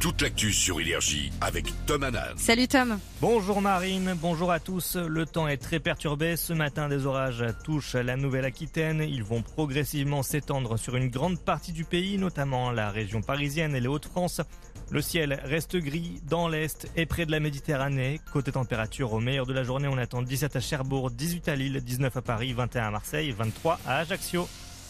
toute l'actu sur Énergie avec Tom Hanan. Salut Tom. Bonjour Marine, bonjour à tous. Le temps est très perturbé. Ce matin, des orages touchent la Nouvelle-Aquitaine. Ils vont progressivement s'étendre sur une grande partie du pays, notamment la région parisienne et les Hauts-de-France. Le ciel reste gris dans l'est et près de la Méditerranée. Côté température, au meilleur de la journée, on attend 17 à Cherbourg, 18 à Lille, 19 à Paris, 21 à Marseille, 23 à Ajaccio.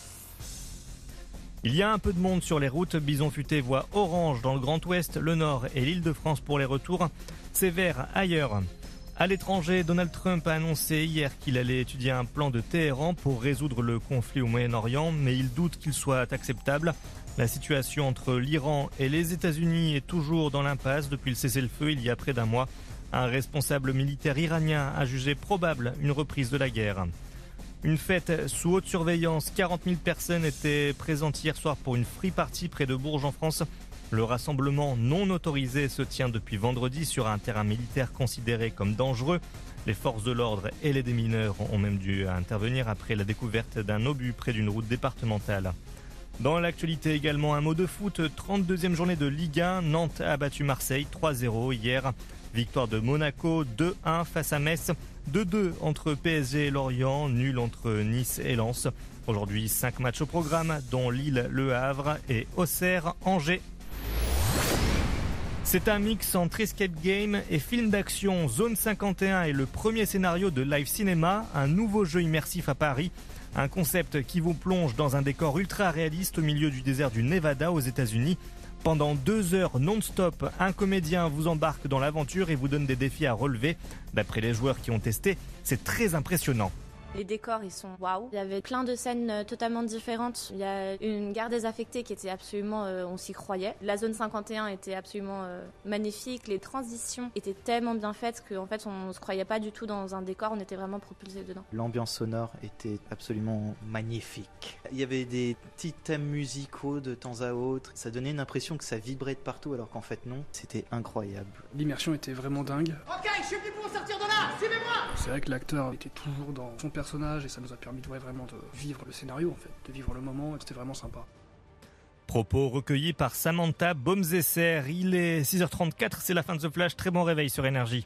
Il y a un peu de monde sur les routes. Bison Futé voit orange dans le Grand Ouest, le Nord et l'Île-de-France pour les retours. C'est vert ailleurs. À l'étranger, Donald Trump a annoncé hier qu'il allait étudier un plan de Téhéran pour résoudre le conflit au Moyen-Orient, mais il doute qu'il soit acceptable. La situation entre l'Iran et les États-Unis est toujours dans l'impasse depuis le cessez-le-feu il y a près d'un mois. Un responsable militaire iranien a jugé probable une reprise de la guerre. Une fête sous haute surveillance, 40 000 personnes étaient présentes hier soir pour une free party près de Bourges en France. Le rassemblement non autorisé se tient depuis vendredi sur un terrain militaire considéré comme dangereux. Les forces de l'ordre et les démineurs ont même dû intervenir après la découverte d'un obus près d'une route départementale. Dans l'actualité également, un mot de foot, 32e journée de Ligue 1, Nantes a battu Marseille 3-0 hier. Victoire de Monaco 2-1 face à Metz, 2-2 entre PSG et Lorient, nul entre Nice et Lens. Aujourd'hui, 5 matchs au programme, dont Lille, Le Havre et Auxerre-Angers. C'est un mix entre escape game et film d'action. Zone 51 est le premier scénario de Live Cinéma, un nouveau jeu immersif à Paris. Un concept qui vous plonge dans un décor ultra réaliste au milieu du désert du Nevada aux États-Unis. Pendant 2 heures non-stop, un comédien vous embarque dans l'aventure et vous donne des défis à relever. D'après les joueurs qui ont testé, c'est très impressionnant. Les décors, ils sont waouh. Il y avait plein de scènes totalement différentes. Il y a une gare désaffectée qui était absolument, on s'y croyait. La zone 51 était absolument magnifique. Les transitions étaient tellement bien faites qu'en fait, on se croyait pas du tout dans un décor. On était vraiment propulsé dedans. L'ambiance sonore était absolument magnifique. Il y avait des petits thèmes musicaux de temps à autre. Ça donnait une impression que ça vibrait de partout, alors qu'en fait non. C'était incroyable. L'immersion était vraiment dingue. Ok, je suis venu pour sortir de là. Suivez-moi. C'est vrai que l'acteur était toujours dans son personnage et ça nous a permis vraiment de vivre le scénario en fait, de vivre le moment et c'était vraiment sympa. Propos recueillis par Samantha Baumzesser. Il est 6h34, c'est la fin de ce flash. Très bon réveil sur Énergie.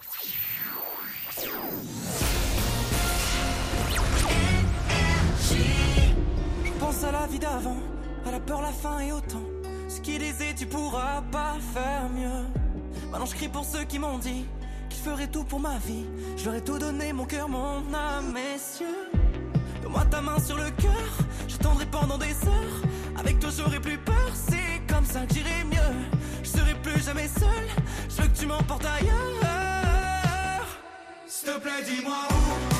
Je pense à la vie d'avant, à la peur, la faim et autant. Ce qui disait tu pourras pas faire mieux. Maintenant je crie pour ceux qui m'ont dit qu'ils feraient tout pour ma vie. Je leur ai tout donné, mon cœur, mon âme, messieurs. Donne-moi ta main sur le cœur, j'attendrai pendant des heures. Avec toi j'aurai plus peur, c'est comme ça que j'irai mieux. Je serai plus jamais seul, je veux que tu m'emportes ailleurs. S'il te plaît dis-moi où.